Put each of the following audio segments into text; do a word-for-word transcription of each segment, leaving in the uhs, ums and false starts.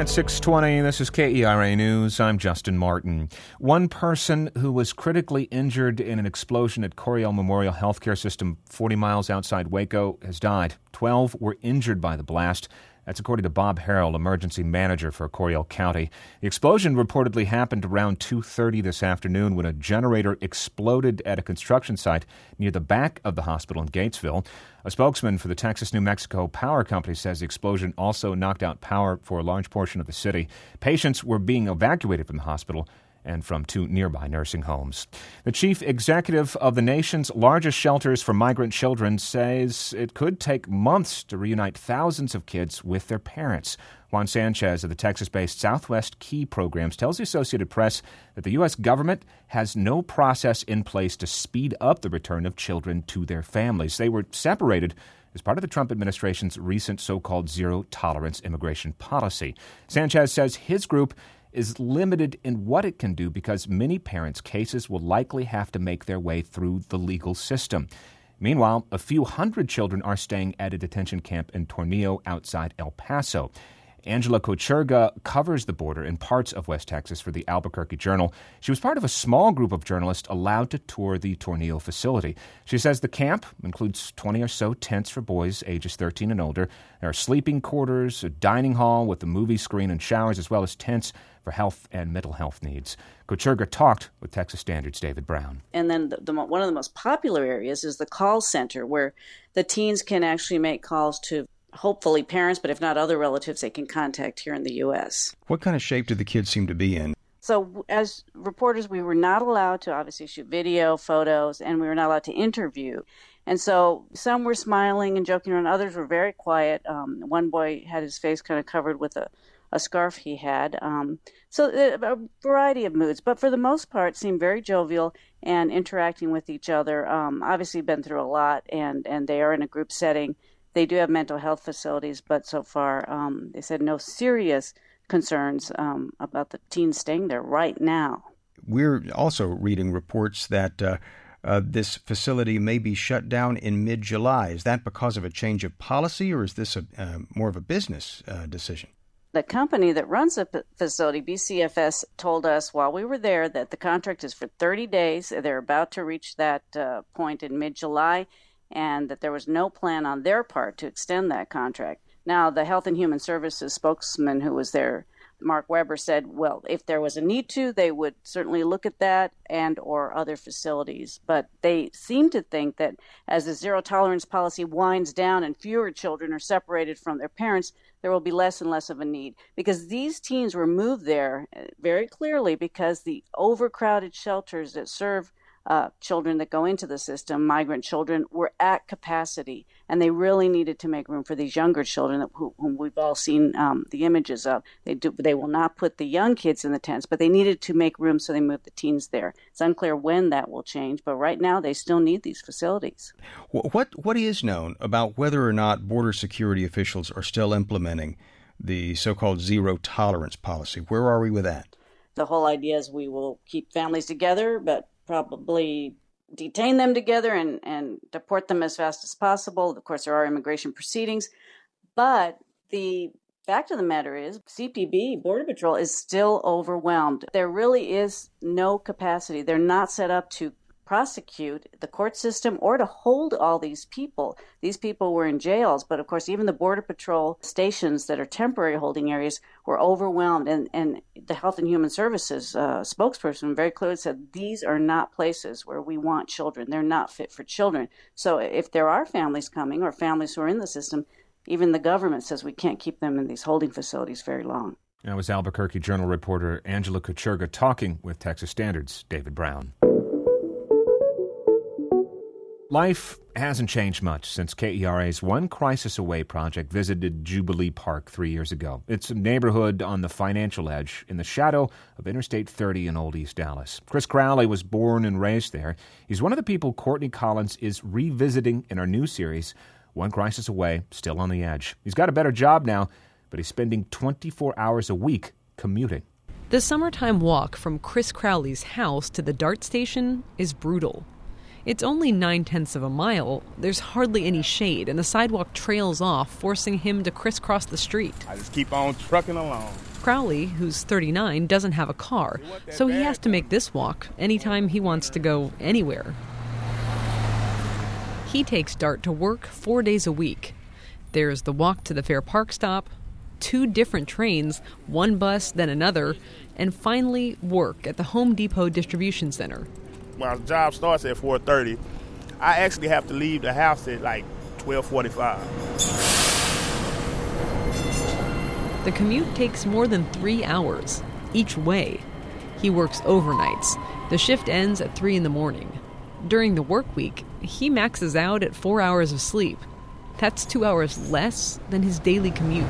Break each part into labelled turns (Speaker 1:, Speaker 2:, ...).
Speaker 1: At six twenty, this is K E R A News. I'm Justin Martin. One person who was critically injured in an explosion at Coryell Memorial Healthcare System forty miles outside Waco has died. Twelve were injured by the blast. That's according to Bob Harrell, emergency manager for Coryell County. The explosion reportedly happened around two thirty this afternoon when a generator exploded at a construction site near the back of the hospital in Gatesville. A spokesman for the Texas-New Mexico Power Company says the explosion also knocked out power for a large portion of the city. Patients were being evacuated from the hospital and from two nearby nursing homes. The chief executive of the nation's largest shelters for migrant children says it could take months to reunite thousands of kids with their parents. Juan Sanchez of the Texas-based Southwest Key Programs tells the Associated Press that the U S government has no process in place to speed up the return of children to their families. They were separated as part of the Trump administration's recent so-called zero-tolerance immigration policy. Sanchez says his group is limited in what it can do because many parents' cases will likely have to make their way through the legal system. Meanwhile, a few hundred children are staying at a detention camp in Tornillo outside El Paso. Angela Kocherga covers the border in parts of West Texas for the Albuquerque Journal. She was part of a small group of journalists allowed to tour the Tornillo facility. She says the camp includes twenty or so tents for boys ages thirteen and older. There are sleeping quarters, a dining hall with a movie screen and showers, as well as tents for health and mental health needs. Kocherga talked with Texas Standard's David Brown.
Speaker 2: And then the, the, one of the most popular areas is the call center, where the teens can actually make calls to hopefully parents, but if not other relatives they can contact here in the U S.
Speaker 3: What kind of shape did the kids seem to be in?
Speaker 2: So as reporters, we were not allowed to obviously shoot video, photos, and we were not allowed to interview. And so some were smiling and joking around, others were very quiet. Um, one boy had his face kind of covered with a, a scarf he had. Um, so a variety of moods, but for the most part seemed very jovial and interacting with each other. Um, obviously been through a lot, and, and they are in a group setting. They do have mental health facilities, but so far um, they said no serious concerns um, about the teens staying there right now.
Speaker 3: We're also reading reports that uh, uh, this facility may be shut down in mid-July. Is that because of a change of policy, or is this a, uh, more of a business uh, decision?
Speaker 2: The company that runs the facility, B C F S, told us while we were there that the contract is for thirty days. They're about to reach that uh, point in mid-July, and that there was no plan on their part to extend that contract. Now, the Health and Human Services spokesman who was there, Mark Weber, said, well, if there was a need to, they would certainly look at that and or other facilities. But they seem to think that as the zero-tolerance policy winds down and fewer children are separated from their parents, there will be less and less of a need. Because these teens were moved there very clearly because the overcrowded shelters that serve Uh, children that go into the system, migrant children, were at capacity, and they really needed to make room for these younger children that, who, whom we've all seen um, the images of. They do, they will not put the young kids in the tents, but they needed to make room, so they moved the teens there. It's unclear when that will change, but right now they still need these facilities.
Speaker 3: What what is known about whether or not border security officials are still implementing the so-called zero-tolerance policy? Where are we with that?
Speaker 2: The whole idea is we will keep families together, but probably detain them together and, and deport them as fast as possible. Of course, there are immigration proceedings. But the fact of the matter is C P B, Border Patrol, is still overwhelmed. There really is no capacity. They're not set up to prosecute the court system or to hold all these people. These people were in jails, but of course even the Border Patrol stations that are temporary holding areas were overwhelmed, and, and the Health and Human Services uh, spokesperson very clearly said these are not places where we want children. They're not fit for children. So if there are families coming or families who are in the system, even the government says we can't keep them in these holding facilities very long.
Speaker 1: That was Albuquerque Journal reporter Angela Kocherga talking with Texas Standard's David Brown. Life hasn't changed much since K E R A's One Crisis Away project visited Jubilee Park three years ago. It's a neighborhood on the financial edge in the shadow of Interstate thirty in Old East Dallas. Chris Crowley was born and raised there. He's one of the people Courtney Collins is revisiting in our new series, One Crisis Away, Still on the Edge. He's got a better job now, but he's spending twenty-four hours a week commuting.
Speaker 4: The summertime walk from Chris Crowley's house to the DART station is brutal. It's only nine-tenths of a mile. There's hardly any shade, and the sidewalk trails off, forcing him to crisscross the street.
Speaker 5: I just keep on trucking along.
Speaker 4: Crowley, who's thirty-nine, doesn't have a car, so he has to make this walk anytime he wants to go anywhere. He takes Dart to work four days a week. There's the walk to the Fair Park stop, two different trains, one bus, then another, and finally work at the Home Depot distribution center.
Speaker 5: My job starts at four thirty. I actually have to leave the house at like twelve forty-five.
Speaker 4: The commute takes more than three hours, each way. He works overnights. The shift ends at three in the morning. During the work week, he maxes out at four hours of sleep. That's two hours less than his daily commute.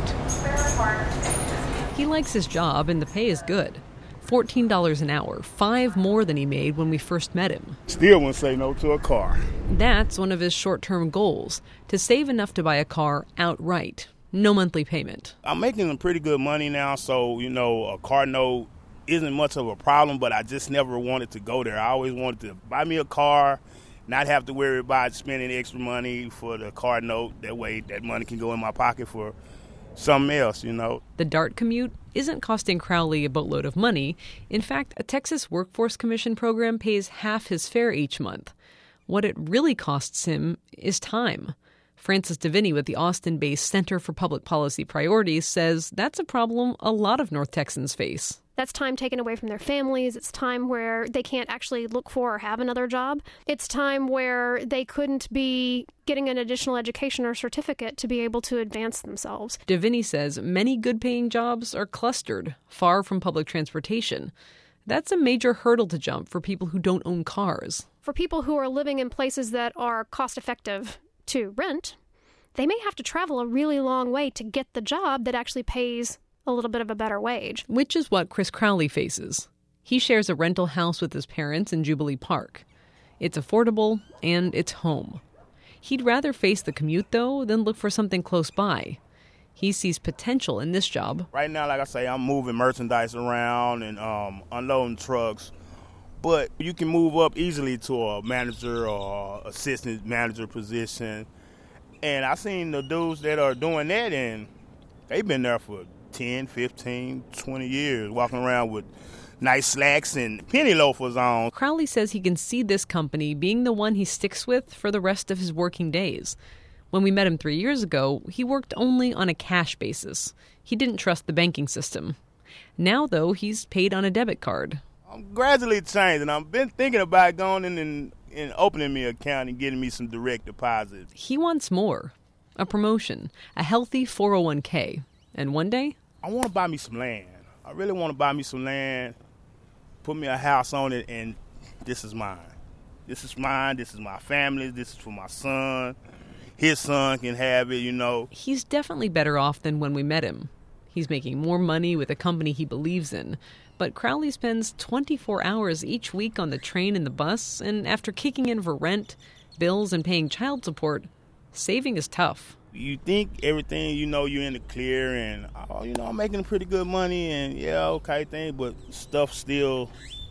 Speaker 4: He likes his job and the pay is good. fourteen dollars an hour, five more than he made when we first met him.
Speaker 5: Still won't say no to a car.
Speaker 4: That's one of his short-term goals, to save enough to buy a car outright. No monthly payment.
Speaker 5: I'm making pretty good money now, so, you know, a car note isn't much of a problem, but I just never wanted to go there. I always wanted to buy me a car, not have to worry about spending extra money for the car note. That way that money can go in my pocket for something else, you know.
Speaker 4: The Dart commute isn't costing Crowley a boatload of money. In fact, a Texas Workforce Commission program pays half his fare each month. What it really costs him is time. Frances Deviney with the Austin-based Center for Public Policy Priorities says that's a problem a lot of North Texans face.
Speaker 6: That's time taken away from their families. It's time where they can't actually look for or have another job. It's time where they couldn't be getting an additional education or certificate to be able to advance themselves.
Speaker 4: Deviney says many good-paying jobs are clustered, far from public transportation. That's a major hurdle to jump for people who don't own cars.
Speaker 6: For people who are living in places that are cost-effective to rent, they may have to travel a really long way to get the job that actually pays a little bit of a better wage.
Speaker 4: Which is what Chris Crowley faces. He shares a rental house with his parents in Jubilee Park. It's affordable, and it's home. He'd rather face the commute, though, than look for something close by. He sees potential in this job.
Speaker 5: Right now, like I say, I'm moving merchandise around and um, unloading trucks. But you can move up easily to a manager or assistant manager position. And I've seen the dudes that are doing that, and they've been there for ten, fifteen, twenty years, walking around with nice slacks and penny loafers on.
Speaker 4: Crowley says he can see this company being the one he sticks with for the rest of his working days. When we met him three years ago, he worked only on a cash basis. He didn't trust the banking system. Now, though, he's paid on a debit card.
Speaker 5: I'm gradually changing. I've been thinking about going in and, and opening me an account and getting me some direct deposits.
Speaker 4: He wants more. A promotion, a healthy four oh one k. And one day,
Speaker 5: I want to buy me some land. I really want to buy me some land, put me a house on it, and this is mine. This is mine. This is my family. This is for my son. His son can have it, you know.
Speaker 4: He's definitely better off than when we met him. He's making more money with a company he believes in. But Crowley spends twenty-four hours each week on the train and the bus, and after kicking in for rent, bills, and paying child support, saving is tough.
Speaker 5: You think everything, you know, you're in the clear, and, oh, you know, I'm making pretty good money, and, yeah, okay, thing, but stuff still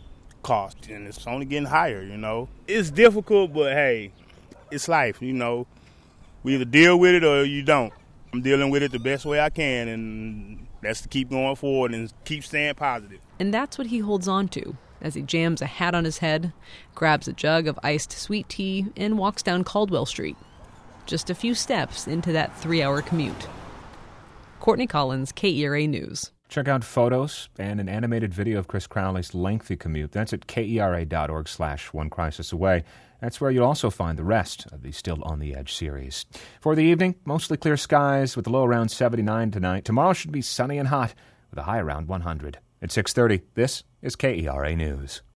Speaker 5: costs, and it's only getting higher, you know. It's difficult, but, hey, it's life, you know. We either deal with it or you don't. I'm dealing with it the best way I can, and that's to keep going forward and keep staying positive.
Speaker 4: And that's what he holds on to as he jams a hat on his head, grabs a jug of iced sweet tea, and walks down Caldwell Street. Just a few steps into that three-hour commute. Courtney Collins, K E R A News.
Speaker 1: Check out photos and an animated video of Chris Crowley's lengthy commute. That's at kera.org slash one crisis away. That's where you'll also find the rest of the Still on the Edge series. For the evening, mostly clear skies with a low around seventy-nine tonight. Tomorrow should be sunny and hot with a high around one hundred. At six thirty, this is K E R A News.